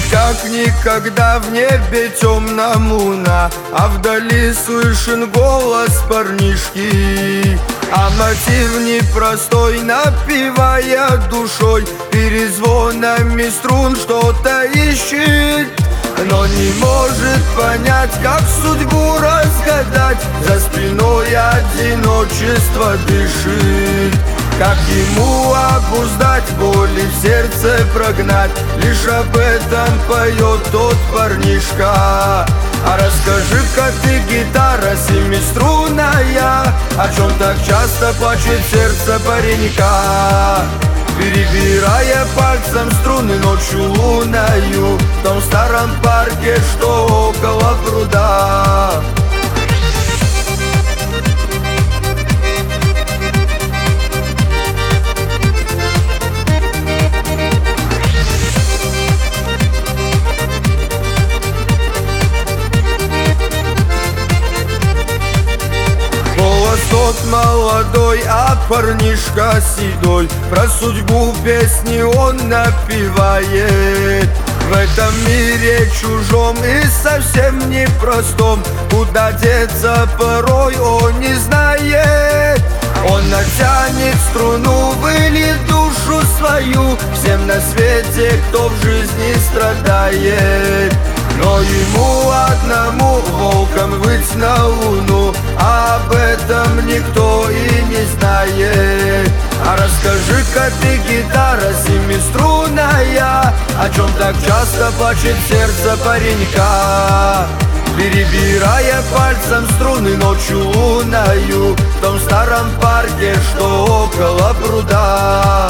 как никогда в небе темна луна, а вдали слышен голос парнишки. А мотив непростой, напевая душой, перезвонами струн что-то ищет, но не может понять, как судьбу разгадать. За спиной одиночество дышит, как ему обуздать, боли в сердце прогнать. Лишь об этом поет тот парнишка. А расскажи-ка ты, гитара семиструнная, о чем так часто плачет сердце паренька? Перебирая пальцем струны ночью луною в том старом парке, что около пруда. Тот молодой, а парнишка седой, про судьбу песни он напевает. В этом мире чужом и совсем непростом, куда деться порой он не знает. Он натянет струну, выльет душу свою всем на свете, кто в жизни страдает. Но ему одному волком выть на луну, а об этом никто и не знает. А расскажи-ка ты, гитара семиструнная, о чем так часто плачет сердце паренька? Перебирая пальцем струны ночью луною в том старом парке, что около пруда.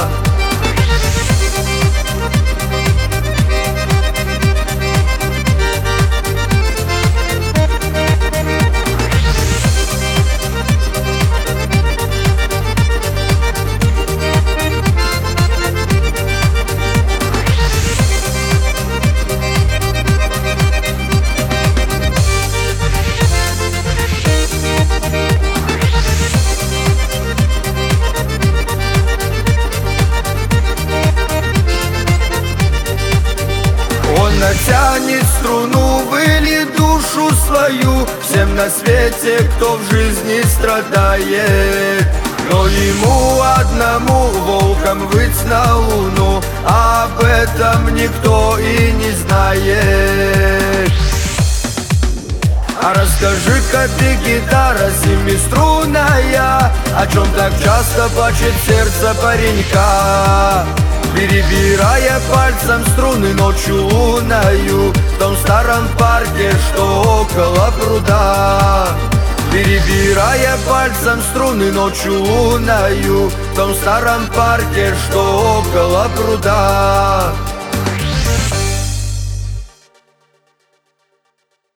Натянет струну, выльет душу свою всем на свете, кто в жизни страдает. Но ему одному волком выть на луну, а об этом никто и не знает. А расскажи-ка ты, гитара семиструнная, о чем так часто плачет сердце паренька? Перебирая пальцем струны ночью луною в том старом парке, что около пруда. Перебирая пальцем струны ночью луною в том старом парке, что около пруда.